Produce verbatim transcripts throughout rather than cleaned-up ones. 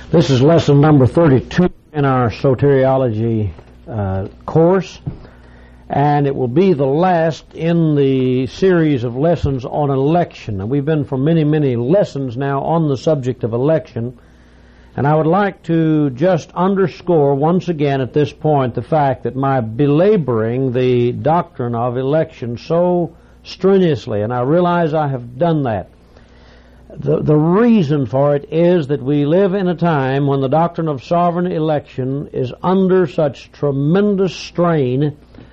This is lesson number thirty-two in our soteriology uh, course, and it will be the last in the series of lessons on election. And we've been for many, many lessons now on the subject of election, and I would like to just underscore once again at this point the fact that my belaboring the doctrine of election so strenuously, and I realize I have done that, The, the reason for it is that we live in a time when the doctrine of sovereign election is under such tremendous strain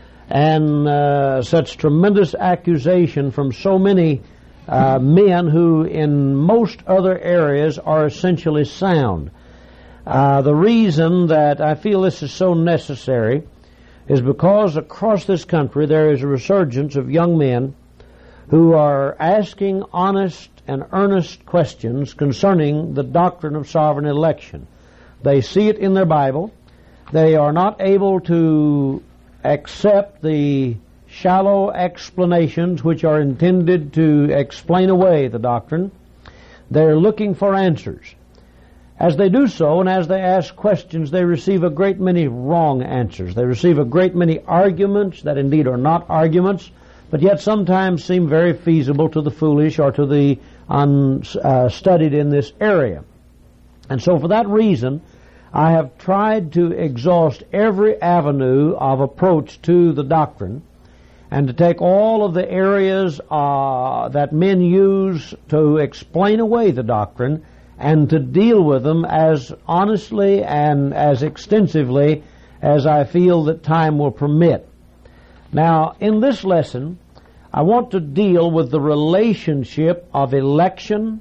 and uh, such tremendous accusation from so many uh, men who in most other areas are essentially sound. Uh, the reason that I feel this is so necessary is because across this country there is a resurgence of young men who are asking honest and earnest questions concerning the doctrine of sovereign election. They see it in their Bible. They are not able to accept the shallow explanations which are intended to explain away the doctrine. They're looking for answers. As they do so, and as they ask questions, they receive a great many wrong answers. They receive a great many arguments that indeed are not arguments, but yet sometimes seem very feasible to the foolish or to the unstudied uh, in this area. And so for that reason, I have tried to exhaust every avenue of approach to the doctrine and to take all of the areas uh, that men use to explain away the doctrine and to deal with them as honestly and as extensively as I feel that time will permit. Now, in this lesson, I want to deal with the relationship of election,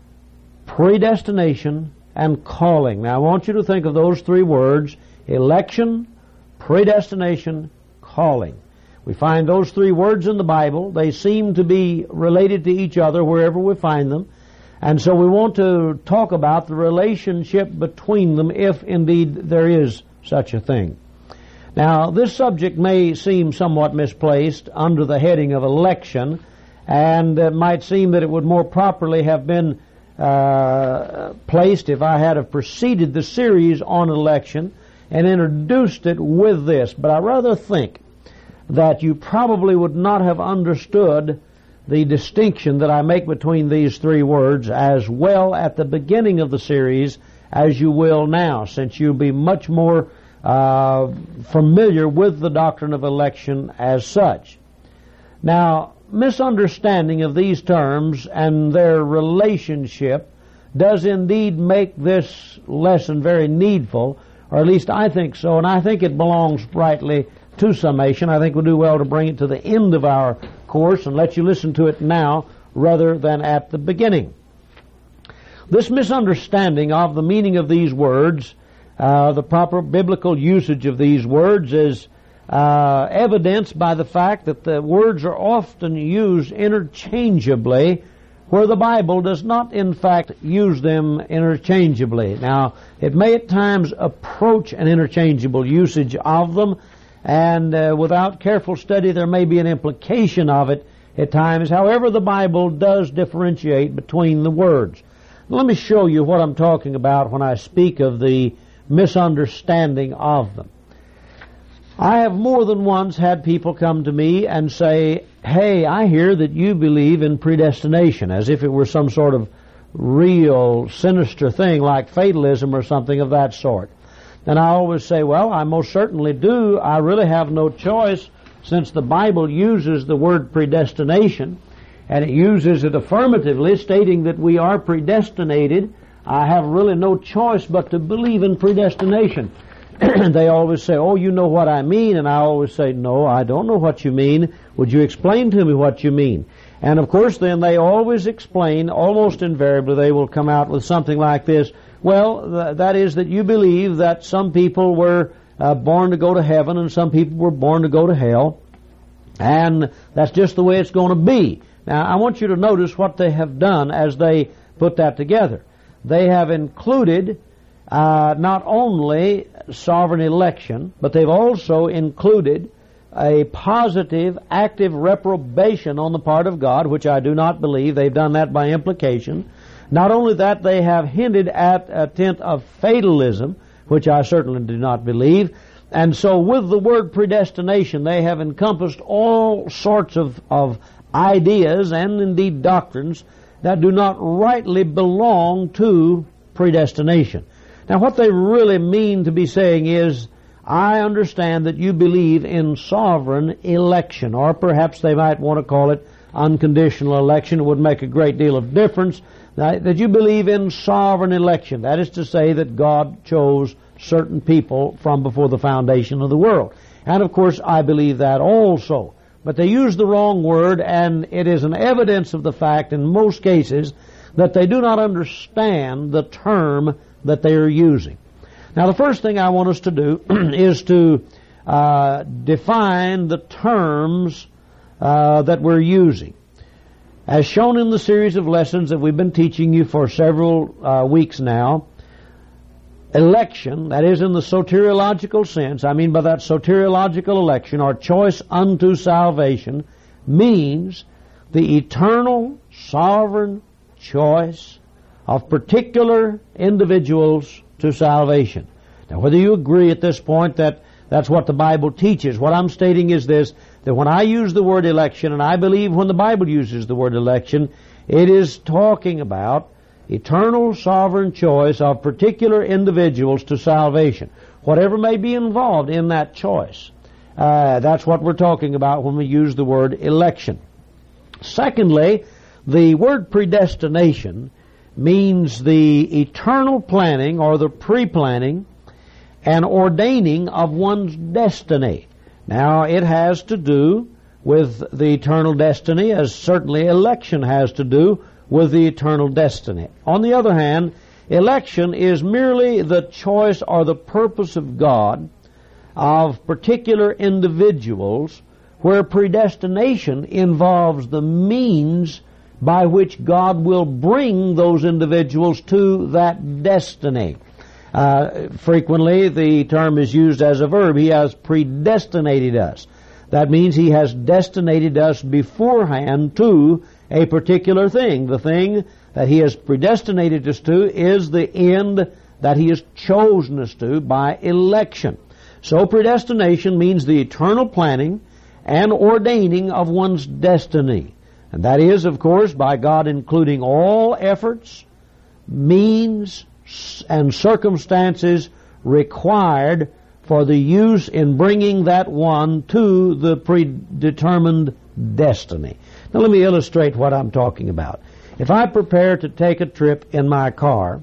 predestination, and calling. Now, I want you to think of those three words: election, predestination, calling. We find those three words in the Bible. They seem to be related to each other wherever we find them. And so we want to talk about the relationship between them, if indeed there is such a thing. Now, this subject may seem somewhat misplaced under the heading of election, and it might seem that it would more properly have been uh, placed if I had have preceded the series on election and introduced it with this. But I rather think that you probably would not have understood the distinction that I make between these three words as well at the beginning of the series as you will now, since you'll be much more Uh, familiar with the doctrine of election as such. Now, misunderstanding of these terms and their relationship does indeed make this lesson very needful, or at least I think so, and I think it belongs rightly to summation. I think we'll do well to bring it to the end of our course and let you listen to it now rather than at the beginning. This misunderstanding of the meaning of these words, Uh, the proper biblical usage of these words, is uh, evidenced by the fact that the words are often used interchangeably where the Bible does not in fact use them interchangeably. Now, it may at times approach an interchangeable usage of them, and uh, without careful study there may be an implication of it at times. However, the Bible does differentiate between the words. Let me show you what I'm talking about when I speak of the misunderstanding of them. I have more than once had people come to me and say, "Hey, I hear that you believe in predestination," as if it were some sort of real sinister thing like fatalism or something of that sort. And I always say, well, I most certainly do. I really have no choice, since the Bible uses the word predestination, and it uses it affirmatively, stating that we are predestinated. I have really no choice but to believe in predestination. They always say, "Oh, you know what I mean," and I always say, "No, I don't know what you mean. Would you explain to me what you mean?" And of course then they always explain, almost invariably they will come out with something like this: "Well, th- that is that you believe that some people were uh, born to go to heaven and some people were born to go to hell, and that's just the way it's going to be." Now, I want you to notice what they have done as they put that together. They have included uh, not only sovereign election, but they've also included a positive, active reprobation on the part of God, which I do not believe. They've done that by implication. Not only that, they have hinted at a tint of fatalism, which I certainly do not believe. And so with the word predestination, they have encompassed all sorts of, of ideas and indeed doctrines that do not rightly belong to predestination. Now what they really mean to be saying is, I understand that you believe in sovereign election, or perhaps they might want to call it unconditional election. It would make a great deal of difference. That you believe in sovereign election. That is to say that God chose certain people from before the foundation of the world. And of course I believe that also. But they use the wrong word, and it is an evidence of the fact in most cases that they do not understand the term that they are using. Now the first thing I want us to do is to uh, define the terms uh, that we're using. As shown in the series of lessons that we've been teaching you for several uh, weeks now, election, that is in the soteriological sense, I mean by that soteriological election, or choice unto salvation, means the eternal sovereign choice of particular individuals to salvation. Now whether you agree at this point that that's what the Bible teaches, what I'm stating is this, that when I use the word election, and I believe when the Bible uses the word election, it is talking about eternal sovereign choice of particular individuals to salvation. Whatever may be involved in that choice. Uh, that's what we're talking about when we use the word election. Secondly, the word predestination means the eternal planning or the pre-planning and ordaining of one's destiny. Now, it has to do with the eternal destiny, as certainly election has to do with the eternal destiny. On the other hand, election is merely the choice or the purpose of God of particular individuals, where predestination involves the means by which God will bring those individuals to that destiny. Uh, frequently the term is used as a verb. He has predestinated us. That means He has destinated us beforehand to a particular thing. The thing that He has predestinated us to is the end that He has chosen us to by election. So predestination means the eternal planning and ordaining of one's destiny. And that is, of course, by God including all efforts, means, and circumstances required for the use in bringing that one to the predetermined destiny. Now let me illustrate what I'm talking about. If I prepare to take a trip in my car,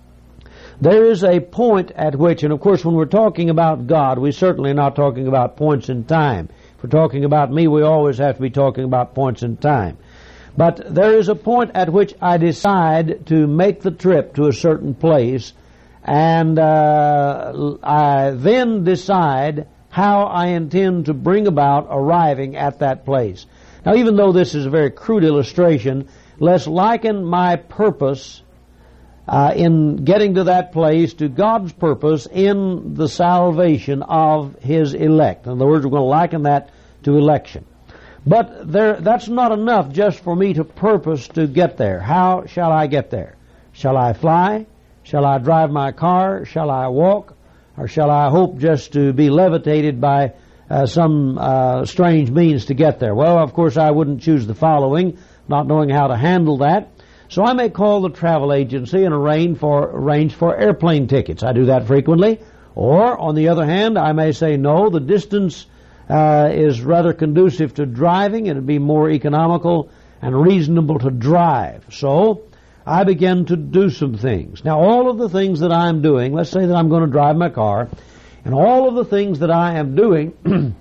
there is a point at which, and of course when we're talking about God, we certainly are not talking about points in time. If we're talking about me, we always have to be talking about points in time. But there is a point at which I decide to make the trip to a certain place, and uh, I then decide how I intend to bring about arriving at that place. Now, even though this is a very crude illustration, let's liken my purpose uh, in getting to that place to God's purpose in the salvation of His elect. In other words, we're going to liken that to election. But there, that's not enough just for me to purpose to get there. How shall I get there? Shall I fly? Shall I drive my car? Shall I walk? Or shall I hope just to be levitated by uh, some uh, strange means to get there? Well, of course, I wouldn't choose the following, not knowing how to handle that. So I may call the travel agency and arrange for, arrange for airplane tickets. I do that frequently. Or, on the other hand, I may say, no, the distance Uh, is rather conducive to driving. It would be more economical and reasonable to drive. So I begin to do some things. Now all of the things that I'm doing, let's say that I'm going to drive my car, and all of the things that I am doing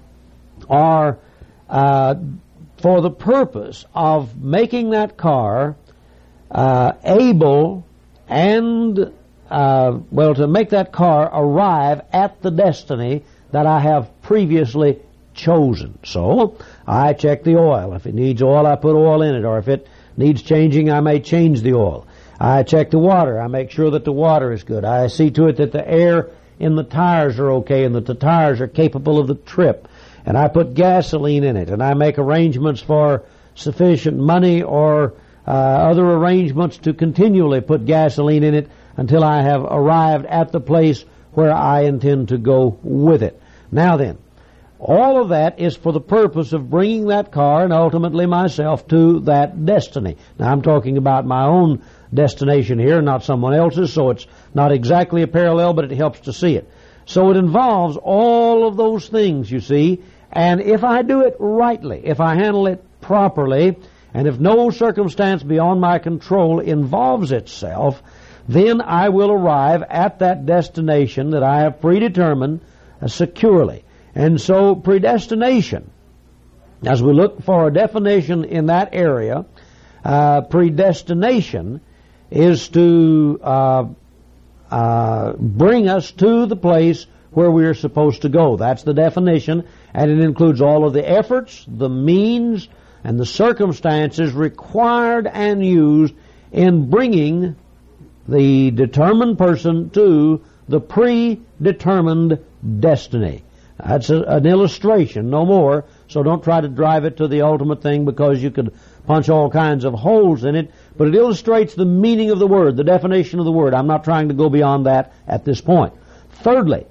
are uh, for the purpose of making that car uh, able and, uh, well, to make that car arrive at the destiny that I have previously chosen. So I check the oil. If it needs oil, I put oil in it, or if it needs changing, I may change the oil. I check the water. I make sure that the water is good. I see to it that the air in the tires are okay and that the tires are capable of the trip. And I put gasoline in it, and I make arrangements for sufficient money or uh, other arrangements to continually put gasoline in it until I have arrived at the place where I intend to go with it. Now then, all of that is for the purpose of bringing that car and ultimately myself to that destiny. Now I'm talking about my own destination here, not someone else's, so it's not exactly a parallel, but it helps to see it. So it involves all of those things, you see, and if I do it rightly, if I handle it properly, and if no circumstance beyond my control involves itself, then I will arrive at that destination that I have predetermined uh, securely. And so predestination, as we look for a definition in that area, uh, predestination is to uh, uh, bring us to the place where we are supposed to go. That's the definition, and it includes all of the efforts, the means, and the circumstances required and used in bringing the determined person to the predetermined destiny. That's a, an illustration, no more, so don't try to drive it to the ultimate thing because you could punch all kinds of holes in it, but it illustrates the meaning of the word, the definition of the word. I'm not trying to go beyond that at this point. Thirdly,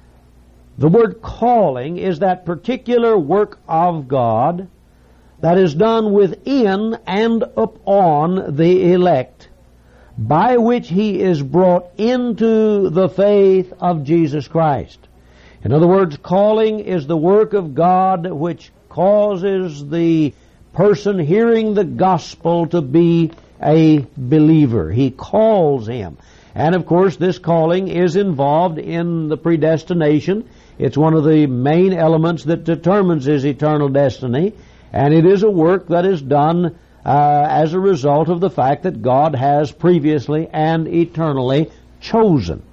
the word calling is that particular work of God that is done within and upon the elect, by which he is brought into the faith of Jesus Christ. In other words, calling is the work of God which causes the person hearing the gospel to be a believer. He calls him. And of course, this calling is involved in the predestination. It's one of the main elements that determines his eternal destiny. And it is a work that is done uh, as a result of the fact that God has previously and eternally chosen.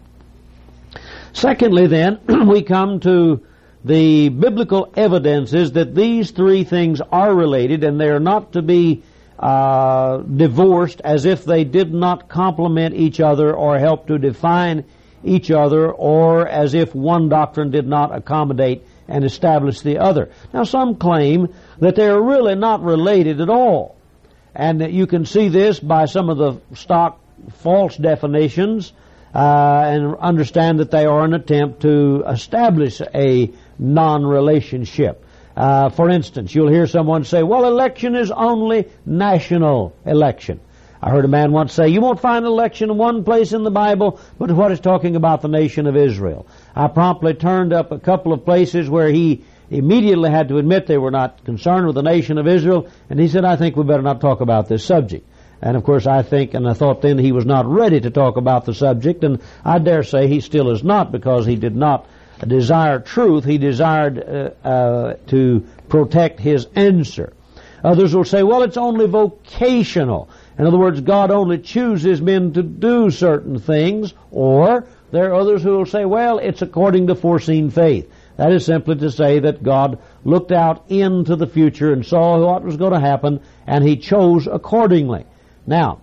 Secondly, then, we come to the biblical evidences that these three things are related, and they are not to be uh, divorced as if they did not complement each other or help to define each other, or as if one doctrine did not accommodate and establish the other. Now, some claim that they are really not related at all, and that you can see this by some of the stock false definitions, Uh, and understand that they are an attempt to establish a non-relationship. Uh, for instance, you'll hear someone say, well, election is only national election. I heard a man once say, you won't find election in one place in the Bible, but what is talking about the nation of Israel. I promptly turned up a couple of places where he immediately had to admit they were not concerned with the nation of Israel, and he said, I think we better not talk about this subject. And of course I think, and I thought then he was not ready to talk about the subject, and I dare say he still is not, because he did not desire truth. He desired uh, uh, to protect his answer. Others will say, well, it's only vocational. In other words, God only chooses men to do certain things. Or there are others who will say, well, it's according to foreseen faith. That is simply to say that God looked out into the future and saw what was going to happen, and he chose accordingly. Now,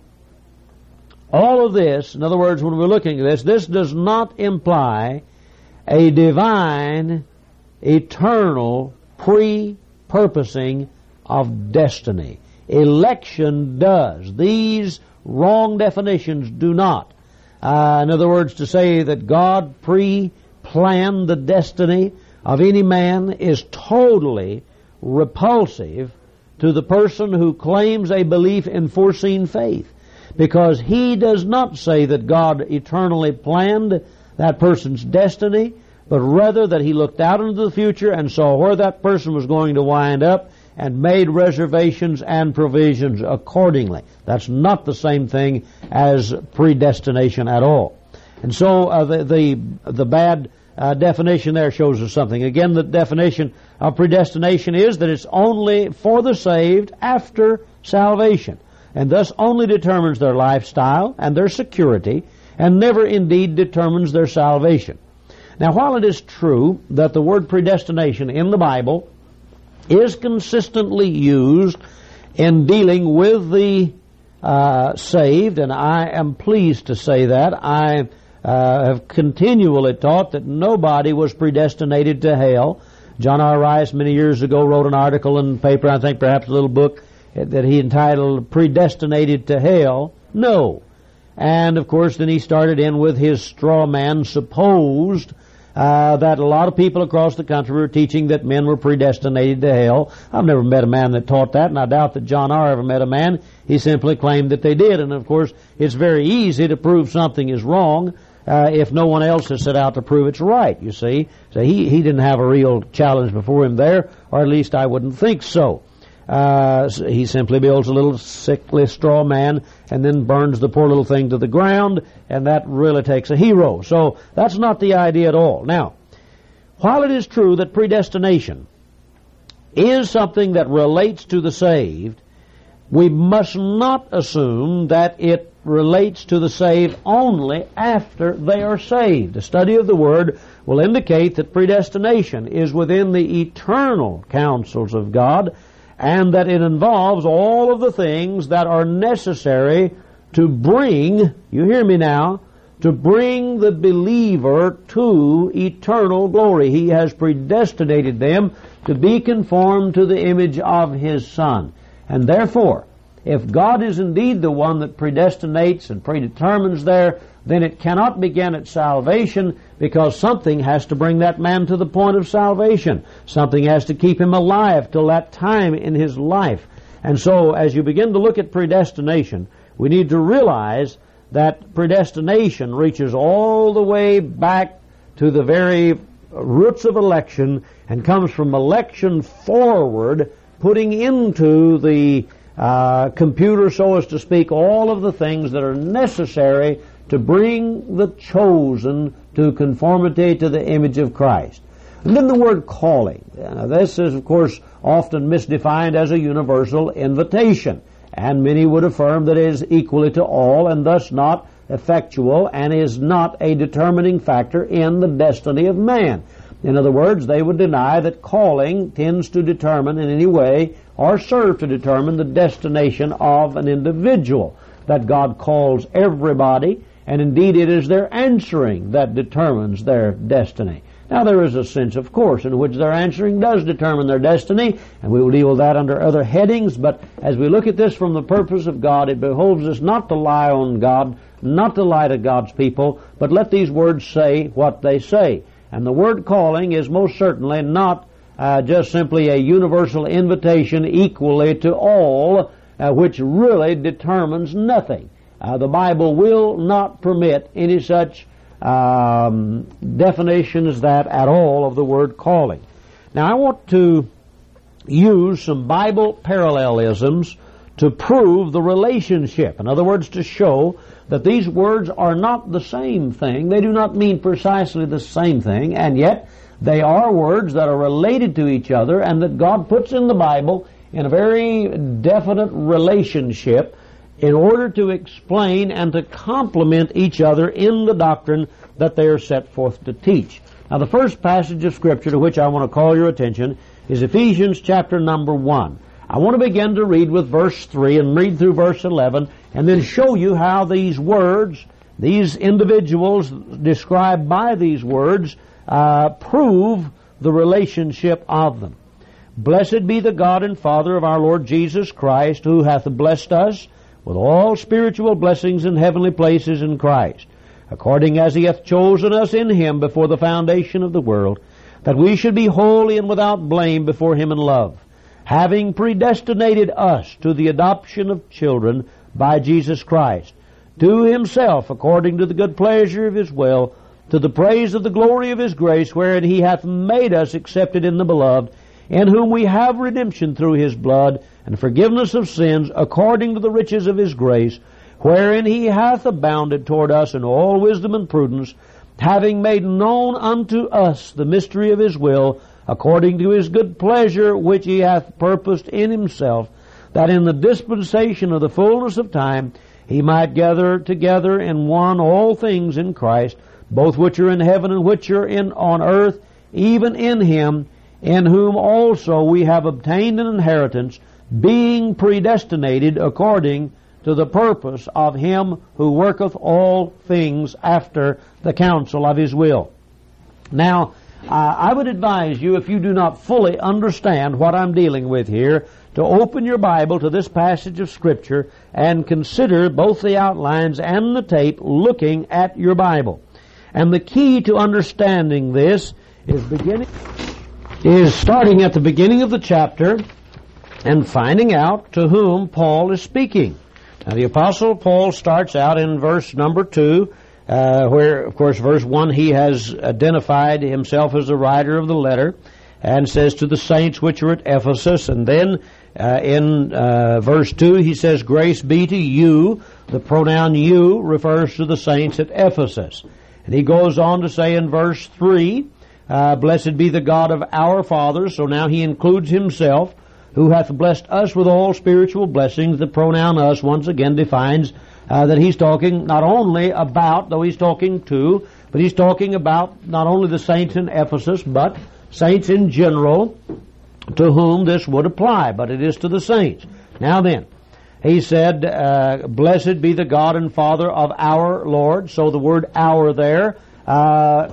all of this, in other words, when we're looking at this, this does not imply a divine, eternal pre-purposing of destiny. Election does. These wrong definitions do not. Uh, in other words, to say that God pre-planned the destiny of any man is totally repulsive to the person who claims a belief in foreseen faith, because he does not say that God eternally planned that person's destiny, but rather that he looked out into the future and saw where that person was going to wind up and made reservations and provisions accordingly. That's not the same thing as predestination at all. And so uh, the, the the bad Uh, definition there shows us something. Again, the definition of predestination is that it's only for the saved after salvation, and thus only determines their lifestyle and their security, and never indeed determines their salvation. Now, while it is true that the word predestination in the Bible is consistently used in dealing with the uh, saved, and I am pleased to say that, I Uh, have continually taught that nobody was predestinated to hell. John R. Rice many years ago wrote an article in the paper, I think perhaps a little book, that he entitled Predestinated to Hell? No. And, of course, then he started in with his straw man supposed uh, that a lot of people across the country were teaching that men were predestinated to hell. I've never met a man that taught that, and I doubt that John R. ever met a man. He simply claimed that they did. And, of course, it's very easy to prove something is wrong uh, if no one else has set out to prove it's right, you see. So he, he didn't have a real challenge before him there, or at least I wouldn't think so. Uh, he simply builds a little sickly straw man and then burns the poor little thing to the ground, and that really takes a hero. So that's not the idea at all. Now, while it is true that predestination is something that relates to the saved, we must not assume that it relates to the saved only after they are saved. The study of the Word will indicate that predestination is within the eternal counsels of God, and that it involves all of the things that are necessary to bring, you hear me now, to bring the believer to eternal glory. He has predestinated them to be conformed to the image of His Son. And therefore, if God is indeed the one that predestinates and predetermines there, then it cannot begin at salvation, because something has to bring that man to the point of salvation. Something has to keep him alive till that time in his life. And so, as you begin to look at predestination, we need to realize that predestination reaches all the way back to the very roots of election and comes from election forward, putting into the uh, computer, so as to speak, all of the things that are necessary to bring the chosen to conformity to the image of Christ. And then the word calling. Now, this is, of course, often misdefined as a universal invitation, and many would affirm that it is equally to all and thus not effectual and is not a determining factor in the destiny of man. In other words, they would deny that calling tends to determine in any way or serve to determine the destination of an individual, that God calls everybody, and indeed it is their answering that determines their destiny. Now, there is a sense, of course, in which their answering does determine their destiny, and we will deal with that under other headings, but as we look at this from the purpose of God, it behoves us not to lie on God, not to lie to God's people, but let these words say what they say. And the word calling is most certainly not uh, just simply a universal invitation equally to all, uh, which really determines nothing. Uh, the Bible will not permit any such um, definition as that at all of the word calling. Now, I want to use some Bible parallelisms to prove the relationship. In other words, to show that these words are not the same thing. They do not mean precisely the same thing, and yet they are words that are related to each other and that God puts in the Bible in a very definite relationship in order to explain and to complement each other in the doctrine that they are set forth to teach. Now, the first passage of Scripture to which I want to call your attention is Ephesians chapter number one. I want to begin to read with verse three and read through verse eleven and then show you how these words, these individuals described by these words, uh, prove the relationship of them. Blessed be the God and Father of our Lord Jesus Christ, who hath blessed us with all spiritual blessings in heavenly places in Christ, according as He hath chosen us in Him before the foundation of the world, that we should be holy and without blame before Him in love, having predestinated us to the adoption of children by Jesus Christ, to Himself, according to the good pleasure of His will, to the praise of the glory of His grace, wherein He hath made us accepted in the Beloved, in whom we have redemption through His blood, and forgiveness of sins, according to the riches of His grace, wherein He hath abounded toward us in all wisdom and prudence, having made known unto us the mystery of His will, according to His good pleasure, which He hath purposed in Himself, that in the dispensation of the fullness of time He might gather together in one all things in Christ, both which are in heaven and which are in on earth, even in Him, in whom also we have obtained an inheritance, being predestinated according to the purpose of Him who worketh all things after the counsel of His will. Now, uh, I would advise you, if you do not fully understand what I'm dealing with here, to open your Bible to this passage of Scripture and consider both the outlines and the tape looking at your Bible. And the key to understanding this is beginning is starting at the beginning of the chapter and finding out to whom Paul is speaking. Now, the Apostle Paul starts out in verse number two, uh, where, of course, verse one, he has identified himself as the writer of the letter and says to the saints which are at Ephesus. And then uh, in uh, verse two, he says, grace be to you. The pronoun you refers to the saints at Ephesus. And he goes on to say in verse three, uh, blessed be the God of our fathers. So now he includes himself, who hath blessed us with all spiritual blessings. The pronoun us once again defines uh, that he's talking not only about, though he's talking to, but he's talking about not only the saints in Ephesus, but saints in general to whom this would apply, but it is to the saints. Now then, he said, uh, blessed be the God and Father of our Lord. So the word our there uh,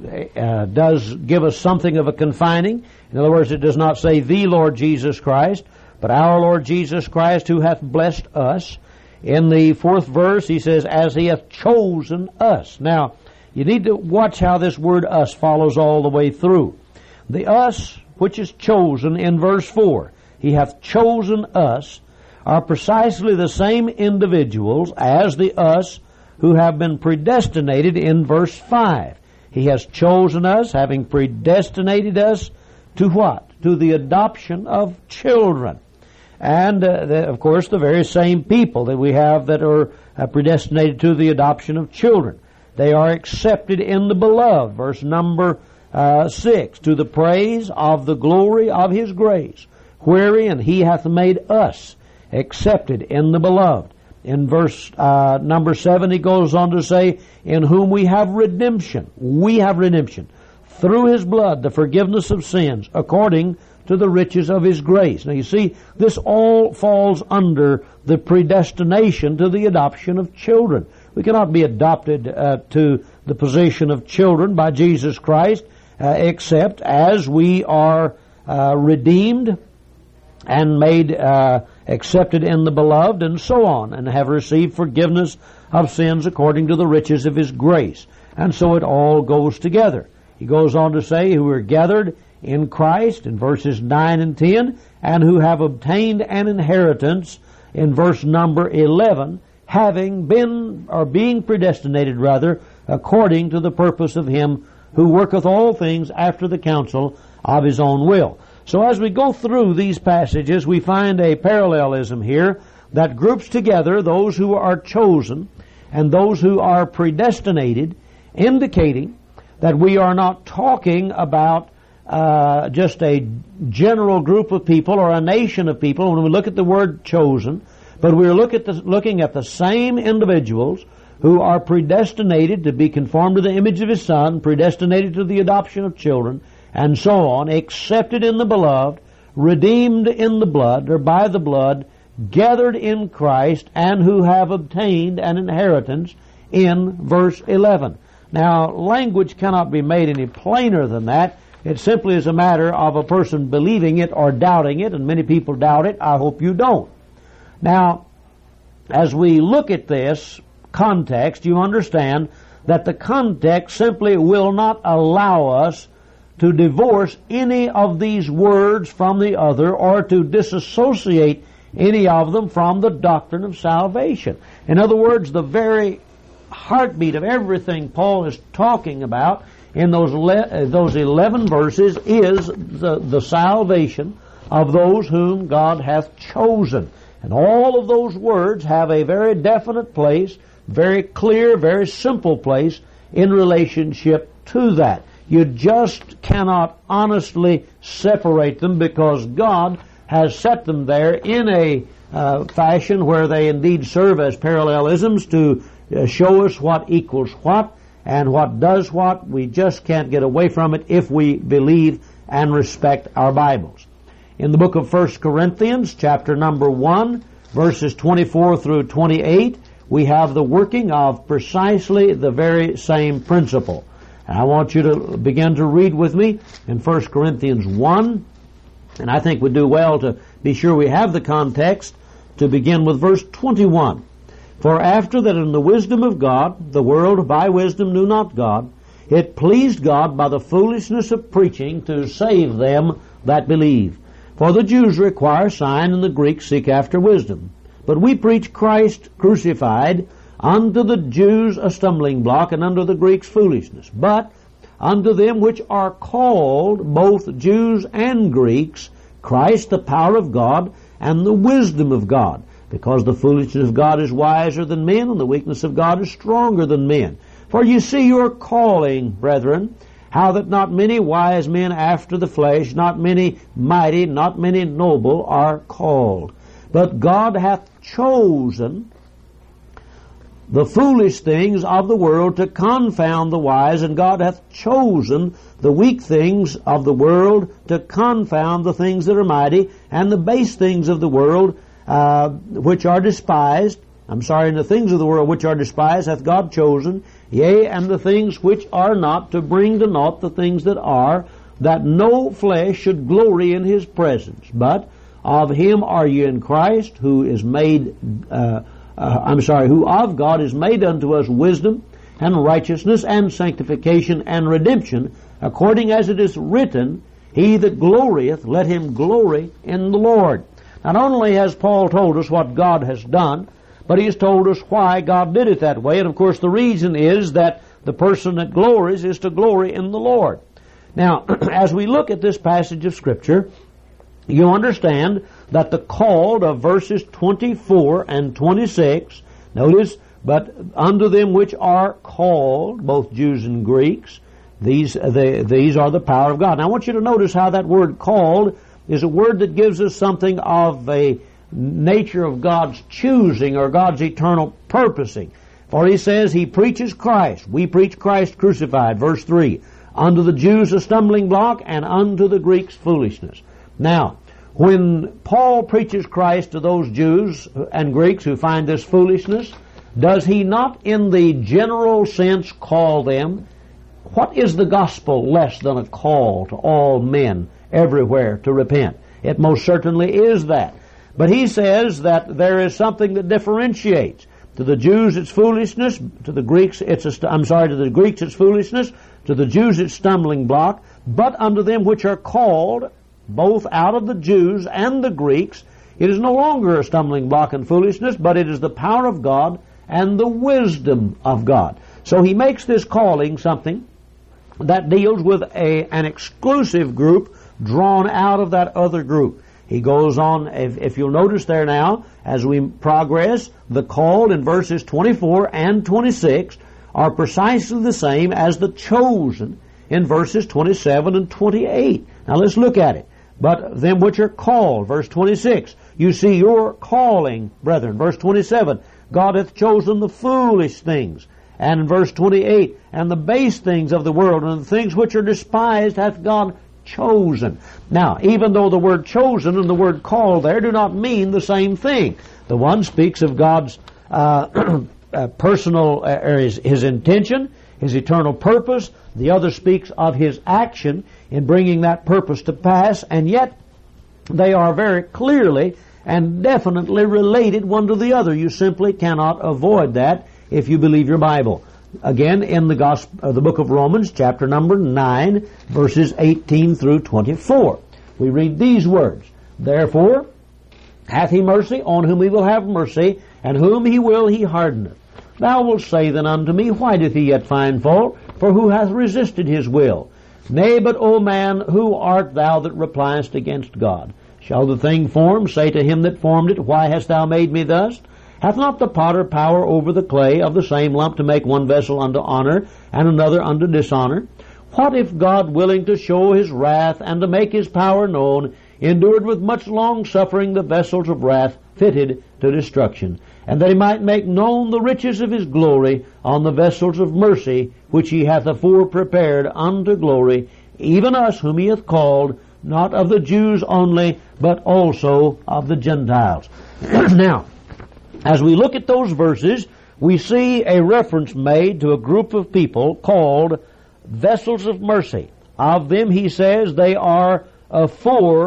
uh, does give us something of a confining. In other words, it does not say the Lord Jesus Christ, but our Lord Jesus Christ, who hath blessed us. In the fourth verse, he says, as he hath chosen us. Now, you need to watch how this word us follows all the way through. The us, which is chosen in verse four, he hath chosen us, are precisely the same individuals as the us who have been predestinated in verse five. He has chosen us, having predestinated us to what? To the adoption of children. And, uh, the, of course, the very same people that we have that are uh, predestinated to the adoption of children. They are accepted in the beloved. Verse number uh, six, to the praise of the glory of his grace, wherein he hath made us accepted in the beloved. In verse uh, number seven, he goes on to say, in whom we have redemption. We have redemption through his blood, the forgiveness of sins, according to the riches of his grace. Now you see, this all falls under the predestination to the adoption of children. We cannot be adopted uh, to the position of children by Jesus Christ, uh, except as we are uh, redeemed and made uh, accepted in the beloved, and so on, and have received forgiveness of sins according to the riches of his grace. And so it all goes together. He goes on to say, who are gathered in Christ in verses nine and ten, and who have obtained an inheritance in verse number eleven, having been, or being predestinated rather, according to the purpose of him who worketh all things after the counsel of his own will. So as we go through these passages, we find a parallelism here that groups together those who are chosen and those who are predestinated, indicating that we are not talking about uh, just a general group of people or a nation of people when we look at the word chosen, but we're look at the, looking at the same individuals who are predestinated to be conformed to the image of his Son, predestinated to the adoption of children, and so on, accepted in the beloved, redeemed in the blood, or by the blood, gathered in Christ, and who have obtained an inheritance in verse eleven. Now, language cannot be made any plainer than that. It simply is a matter of a person believing it or doubting it, and many people doubt it. I hope you don't. Now, as we look at this context, you understand that the context simply will not allow us to divorce any of these words from the other or to disassociate any of them from the doctrine of salvation. In other words, the very heartbeat of everything Paul is talking about in those le- those eleven verses is the, the salvation of those whom God hath chosen. And all of those words have a very definite place, very clear, very simple place in relationship to that. You just cannot honestly separate them because God has set them there in a uh, fashion where they indeed serve as parallelisms to uh, show us what equals what and what does what. We just can't get away from it if we believe and respect our Bibles. In the book of First Corinthians, chapter number one, verses twenty-four through twenty-eight, we have the working of precisely the very same principle. And I want you to begin to read with me in First Corinthians one, And I think we do well to be sure we have the context to begin with verse twenty-one. For after that in the wisdom of God, the world by wisdom knew not God, it pleased God by the foolishness of preaching to save them that believe. For the Jews require sign, and the Greeks seek after wisdom. But we preach Christ crucified, unto the Jews a stumbling block, and unto the Greeks foolishness. But unto them which are called, both Jews and Greeks, Christ the power of God, and the wisdom of God. Because the foolishness of God is wiser than men, and the weakness of God is stronger than men. For you see your calling, brethren, how that not many wise men after the flesh, not many mighty, not many noble are called. But God hath chosen the foolish things of the world to confound the wise, and God hath chosen the weak things of the world to confound the things that are mighty, and the base things of the world uh, which are despised. I'm sorry, and the things of the world which are despised hath God chosen, yea, and the things which are not, to bring to naught the things that are, that no flesh should glory in his presence. But of him are ye in Christ, who is made, uh, uh, I'm sorry, who of God is made unto us wisdom, and righteousness, and sanctification, and redemption, according as it is written, he that glorieth, let him glory in the Lord. Not only has Paul told us what God has done, but he's told us why God did it that way. And of course the reason is that the person that glories is to glory in the Lord. Now, as we look at this passage of Scripture, you understand that the called of verses twenty-four and twenty-six, notice, but unto them which are called, both Jews and Greeks, these, the, these are the power of God. Now I want you to notice how that word called is a word that gives us something of a nature of God's choosing or God's eternal purposing. For he says he preaches Christ. We preach Christ crucified. Verse three. Unto the Jews a stumbling block, and unto the Greeks foolishness. Now, when Paul preaches Christ to those Jews and Greeks who find this foolishness, does he not in the general sense call them? What is the gospel less than a call to all men everywhere to repent? It most certainly is that. But he says that there is something that differentiates. To the Jews it's foolishness, to the Greeks it's a st- I'm sorry, to the Greeks it's foolishness, to the Jews it's stumbling block, but unto them which are called, both out of the Jews and the Greeks, it is no longer a stumbling block and foolishness, but it is the power of God and the wisdom of God. So he makes this calling something that deals with a, an exclusive group drawn out of that other group. He goes on, if, if you'll notice there now, as we progress, the called in verses twenty-four and twenty-six are precisely the same as the chosen in verses twenty-seven and twenty-eight. Now let's look at it. But them which are called, verse twenty-six, you see your calling, brethren. Verse twenty-seven, God hath chosen the foolish things. And in verse twenty-eight, and the base things of the world, and the things which are despised hath God chosen. Now, even though the word chosen and the word called there do not mean the same thing. The one speaks of God's uh, uh, personal, uh, or his, his intention, his eternal purpose. The other speaks of his action in bringing that purpose to pass, and yet they are very clearly and definitely related one to the other. You simply cannot avoid that if you believe your Bible. Again, in the gospel, uh, the book of Romans, chapter number nine, verses eighteen through twenty-four. We read these words, Therefore hath he mercy on whom he will have mercy, and whom he will he hardeneth. Thou wilt say then unto me, Why doth he yet find fault? For who hath resisted his will? Nay, but, O man, who art thou that repliest against God? Shall the thing formed say to him that formed it, Why hast thou made me thus? Hath not the potter power over the clay of the same lump to make one vessel unto honor, and another unto dishonor? What if God, willing to show his wrath, and to make his power known, endured with much long suffering the vessels of wrath fitted to destruction, and that he might make known the riches of his glory on the vessels of mercy, which he hath afore prepared unto glory, even us whom he hath called, not of the Jews only, but also of the Gentiles. Now, as we look at those verses, we see a reference made to a group of people called vessels of mercy. Of them, he says, they are afore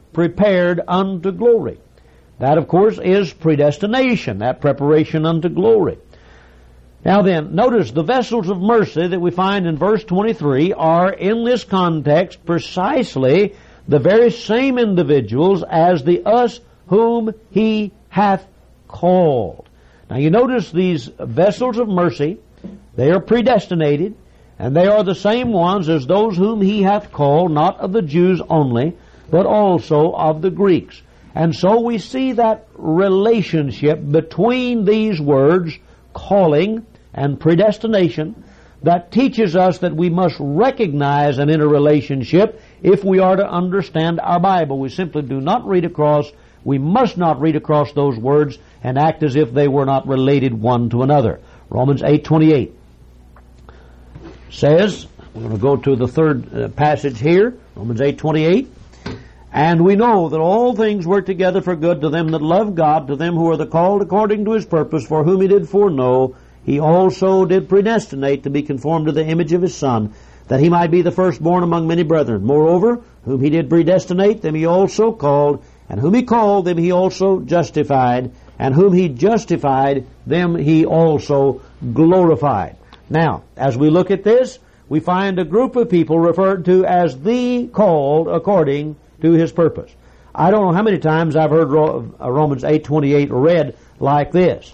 prepared unto glory. That, of course, is predestination, that preparation unto glory. Now then, notice the vessels of mercy that we find in verse twenty-three are, in this context, precisely the very same individuals as the us whom He hath called. Now you notice these vessels of mercy, they are predestinated, and they are the same ones as those whom He hath called, not of the Jews only, but also of the Greeks. And so we see that relationship between these words, calling and predestination, that teaches us that we must recognize an interrelationship if we are to understand our Bible. We simply do not read across, we must not read across those words and act as if they were not related one to another. Romans eight twenty-eight says, we're going to go to the third uh, passage here, Romans eight twenty-eight, and we know that all things work together for good to them that love God, to them who are the called according to His purpose, for whom He did foreknow, He also did predestinate to be conformed to the image of His Son, that He might be the firstborn among many brethren. Moreover, whom He did predestinate, them He also called, and whom He called, them He also justified, and whom He justified, them He also glorified. Now, as we look at this, we find a group of people referred to as the called according to His purpose. I don't know how many times I've heard Romans eight twenty-eight read like this.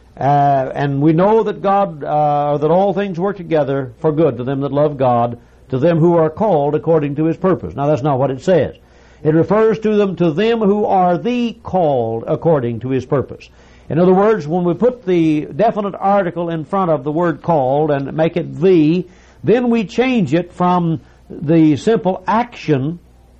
Uh, and we know that God, uh, that all things work together for good to them that love God, to them who are called according to His purpose. Now that's not what it says. It refers to them, to them who are the called according to His purpose. In other words, when we put the definite article in front of the word called and make it the, then we change it from the simple action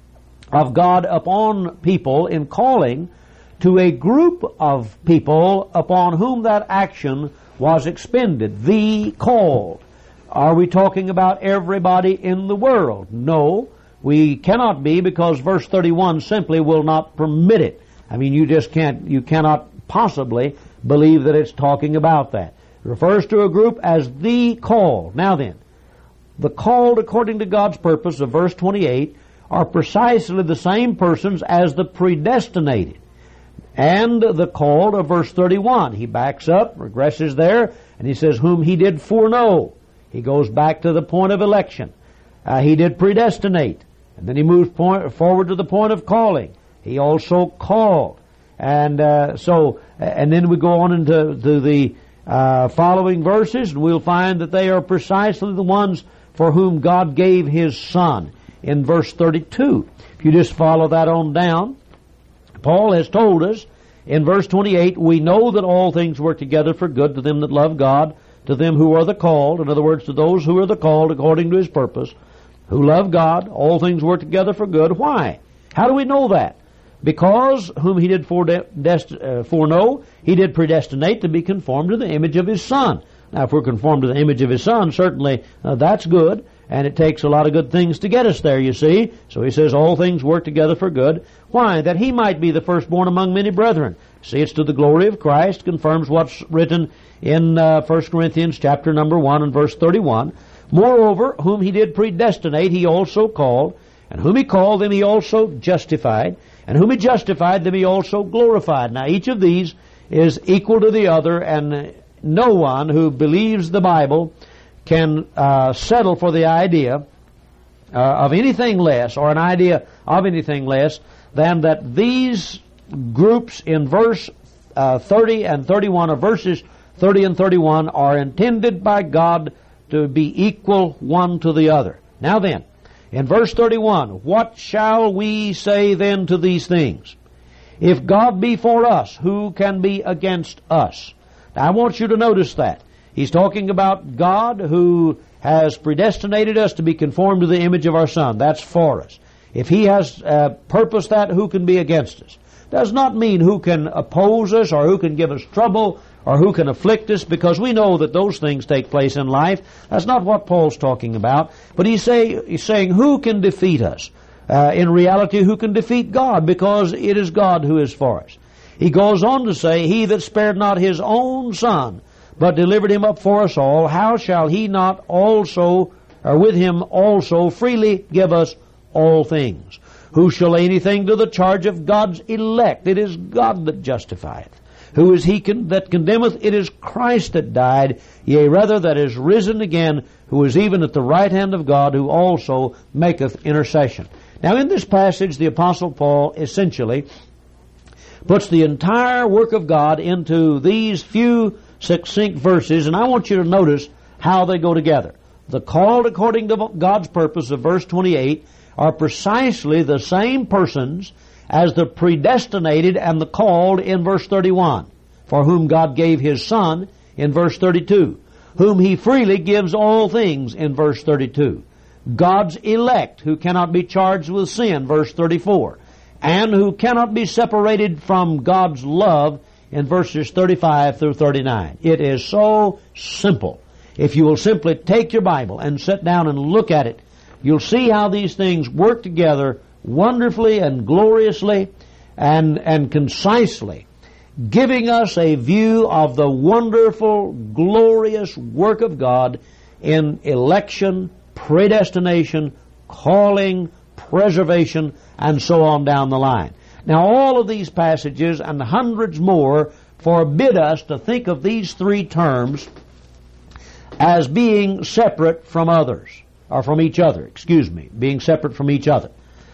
of God upon people in calling to a group of people upon whom that action was expended. The called. Are we talking about everybody in the world? No, we cannot be, because verse thirty-one simply will not permit it. I mean, you just can't, you cannot possibly believe that it's talking about that. It refers to a group as the called. Now then, the called according to God's purpose of verse twenty-eight are precisely the same persons as the predestinated and the called of verse thirty-one. He backs up, regresses there, and he says, whom He did foreknow. He goes back to the point of election. Uh, he did predestinate. And then he moves point, forward to the point of calling. He also called. And uh, so, and then we go on into to the uh, following verses, and we'll find that they are precisely the ones for whom God gave His Son. In verse thirty-two, if you just follow that on down, Paul has told us in verse twenty-eight, we know that all things work together for good to them that love God, to them who are the called, in other words, to those who are the called according to His purpose, who love God, all things work together for good. Why? How do we know that? Because whom He did foreknow, He did predestinate to be conformed to the image of His Son. Now, if we're conformed to the image of His Son, certainly uh, that's good. And it takes a lot of good things to get us there, you see. So he says all things work together for good. Why? That He might be the firstborn among many brethren. See, it's to the glory of Christ, confirms what's written in uh, First Corinthians chapter number one and verse thirty-one. Moreover, whom He did predestinate, He also called. And whom He called, them He also justified. And whom He justified, them He also glorified. Now, each of these is equal to the other, and no one who believes the Bible can uh, settle for the idea uh, of anything less, or an idea of anything less, than that these groups in verse uh, thirty and thirty-one, or verses thirty and thirty-one, are intended by God to be equal one to the other. Now then, in verse thirty-one, what shall we say then to these things? If God be for us, who can be against us? Now I want you to notice that. He's talking about God who has predestinated us to be conformed to the image of our Son. That's for us. If He has uh, purposed that, who can be against us? Does not mean who can oppose us, or who can give us trouble, or who can afflict us, because we know that those things take place in life. That's not what Paul's talking about. But he's, say, he's saying who can defeat us? Uh, in reality, who can defeat God? Because it is God who is for us. He goes on to say, He that spared not His own Son, but delivered Him up for us all, how shall He not also, or with Him also, freely give us all things? Who shall lay anything to the charge of God's elect? It is God that justifieth. Who is he con- that condemneth? It is Christ that died, yea, rather that is risen again, who is even at the right hand of God, who also maketh intercession. Now in this passage, the Apostle Paul essentially puts the entire work of God into these few succinct verses, and I want you to notice how they go together. The called according to God's purpose of verse twenty-eight are precisely the same persons as the predestinated and the called in verse thirty-one, for whom God gave His Son in verse thirty-two, whom He freely gives all things in verse thirty-two, God's elect who cannot be charged with sin, verse thirty-four, and who cannot be separated from God's love in verses thirty-five through thirty-nine. It is so simple. If you will simply take your Bible and sit down and look at it, you'll see how these things work together wonderfully and gloriously and, and concisely, giving us a view of the wonderful, glorious work of God in election, predestination, calling, preservation, and so on down the line. Now all of these passages and hundreds more forbid us to think of these three terms as being separate from others, or from each other, excuse me, being separate from each other.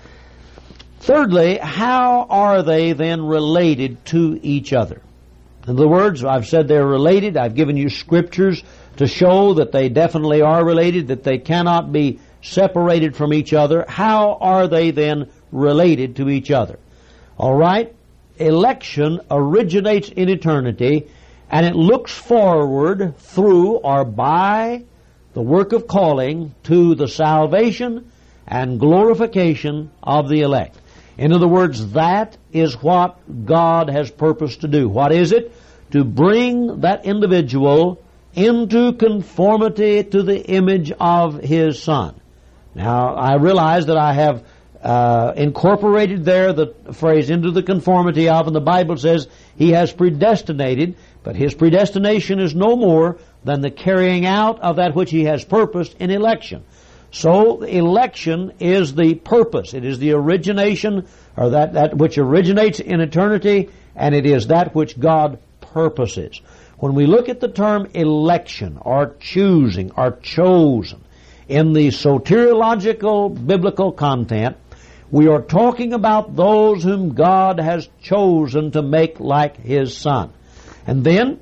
Thirdly, how are they then related to each other? In other words, I've said they're related. I've given you scriptures to show that they definitely are related, that they cannot be separated from each other. How are they then related to each other? All right, election originates in eternity, and it looks forward through or by the work of calling to the salvation and glorification of the elect. In other words, that is what God has purposed to do. What is it? To bring that individual into conformity to the image of His Son. Now, I realize that I have uh, incorporated there the phrase into the conformity of, and the Bible says He has predestinated, but His predestination is no more than the carrying out of that which He has purposed in election. So election is the purpose. It is the origination, or that, that which originates in eternity, and it is that which God purposes. When we look at the term election, or choosing, or chosen, in the soteriological biblical content, we are talking about those whom God has chosen to make like His Son. And then,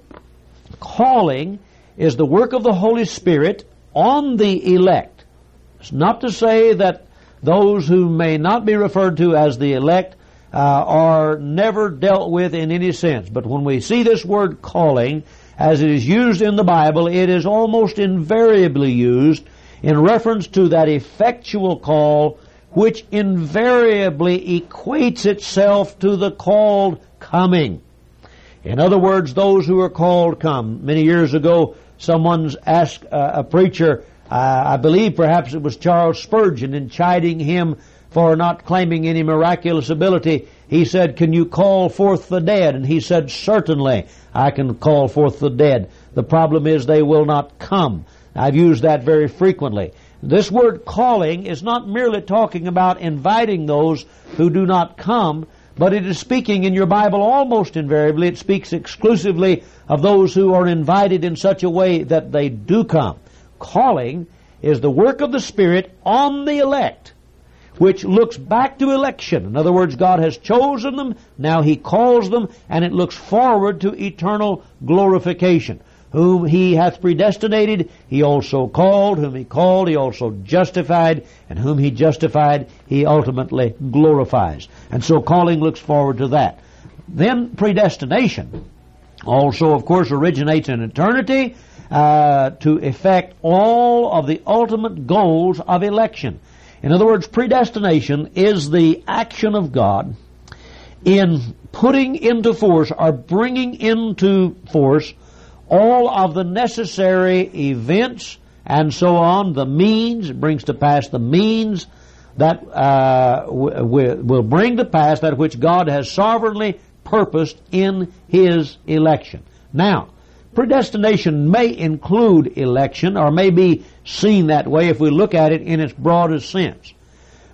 calling is the work of the Holy Spirit on the elect. It's not to say that those who may not be referred to as the elect uh, are never dealt with in any sense. But when we see this word calling, as it is used in the Bible, it is almost invariably used in reference to that effectual call which invariably equates itself to the called coming. In other words, those who are called come. Many years ago, someone asked uh, a preacher, uh, I believe perhaps it was Charles Spurgeon, in chiding him for not claiming any miraculous ability, he said, "Can you call forth the dead?" And he said, "Certainly, I can call forth the dead. The problem is they will not come." I've used that very frequently. This word calling is not merely talking about inviting those who do not come, but it is speaking in your Bible almost invariably. It speaks exclusively of those who are invited in such a way that they do come. Calling is the work of the Spirit on the elect, which looks back to election. In other words, God has chosen them, now He calls them, and it looks forward to eternal glorification. Whom He hath predestinated, He also called. Whom He called, He also justified. And whom He justified, He ultimately glorifies. And so calling looks forward to that. Then predestination also, of course, originates in eternity uh, to effect all of the ultimate goals of election. In other words, predestination is the action of God in putting into force or bringing into force all of the necessary events and so on, the means, it brings to pass the means that uh, w- will bring to pass that which God has sovereignly purposed in His election. Now, predestination may include election, or may be seen that way if we look at it in its broadest sense.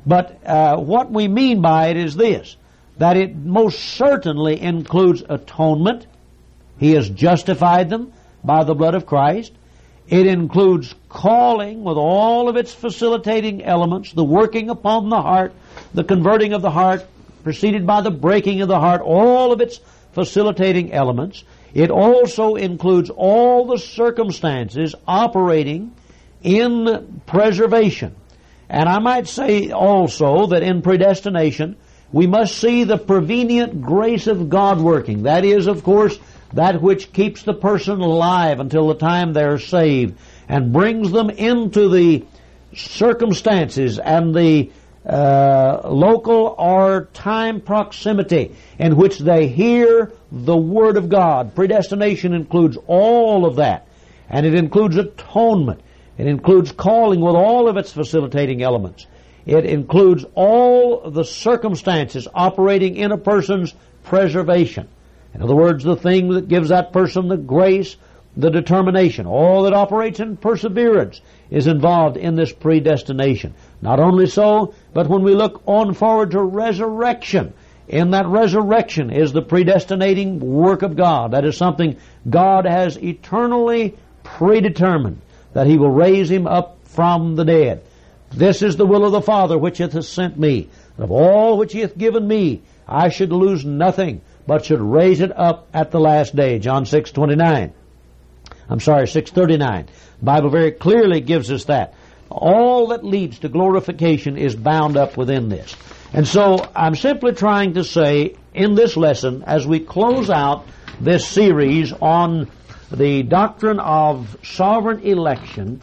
But uh, what we mean by it is this, that it most certainly includes atonement. He has justified them by the blood of Christ. It includes calling with all of its facilitating elements, the working upon the heart, the converting of the heart, preceded by the breaking of the heart, all of its facilitating elements. It also includes all the circumstances operating in preservation. And I might say also that in predestination, we must see the prevenient grace of God working. That is, of course, that which keeps the person alive until the time they are saved and brings them into the circumstances and the uh, local or time proximity in which they hear the Word of God. Predestination includes all of that. And it includes atonement. It includes calling with all of its facilitating elements. It includes all the circumstances operating in a person's preservation. In other words, the thing that gives that person the grace, the determination, all that operates in perseverance is involved in this predestination. Not only so, but when we look on forward to resurrection, in that resurrection is the predestinating work of God. That is something God has eternally predetermined, that He will raise him up from the dead. This is the will of the Father which hath sent me. And of all which He hath given me, I should lose nothing, but should raise it up at the last day. John six twenty-nine. I'm sorry, six thirty-nine. The Bible very clearly gives us that. All that leads to glorification is bound up within this. And so I'm simply trying to say in this lesson, as we close out this series on the doctrine of sovereign election,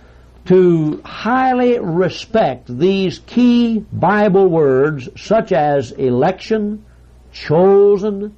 to highly respect these key Bible words such as election, chosen,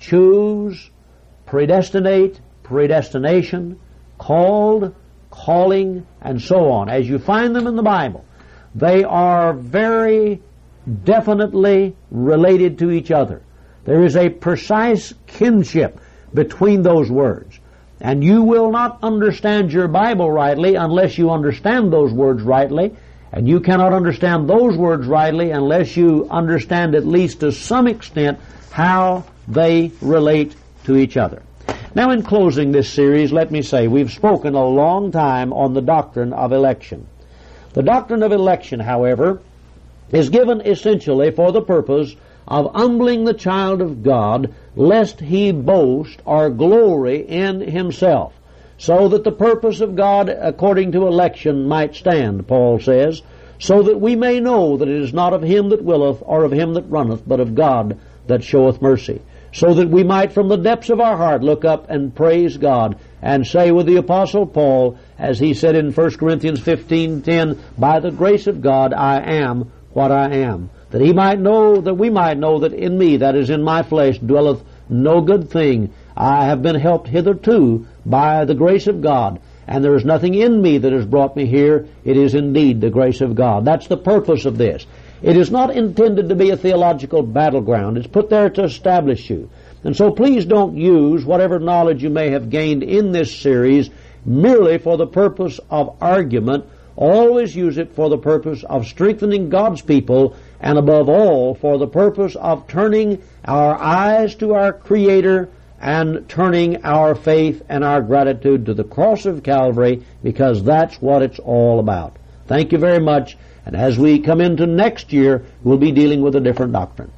choose, predestinate, predestination, called, calling, and so on. As you find them in the Bible, they are very definitely related to each other. There is a precise kinship between those words. And you will not understand your Bible rightly unless you understand those words rightly. And you cannot understand those words rightly unless you understand at least to some extent how they relate to each other. Now, in closing this series, let me say we've spoken a long time on the doctrine of election. The doctrine of election, however, is given essentially for the purpose of humbling the child of God, lest he boast or glory in himself, so that the purpose of God according to election might stand, Paul says, so that we may know that it is not of him that willeth or of him that runneth, but of God that showeth mercy, so that we might from the depths of our heart look up and praise God and say with the Apostle Paul, as he said in First Corinthians fifteen ten, by the grace of God I am what I am, that he might know, that we might know that in me, that is in my flesh, dwelleth no good thing. I have been helped hitherto by the grace of God, and there is nothing in me that has brought me here. It is indeed the grace of God. That's the purpose of this. It is not intended to be a theological battleground. It's put there to establish you. And so please don't use whatever knowledge you may have gained in this series merely for the purpose of argument. Always use it for the purpose of strengthening God's people, and above all for the purpose of turning our eyes to our Creator and turning our faith and our gratitude to the cross of Calvary, because that's what it's all about. Thank you very much, and as we come into next year, we'll be dealing with a different doctrine.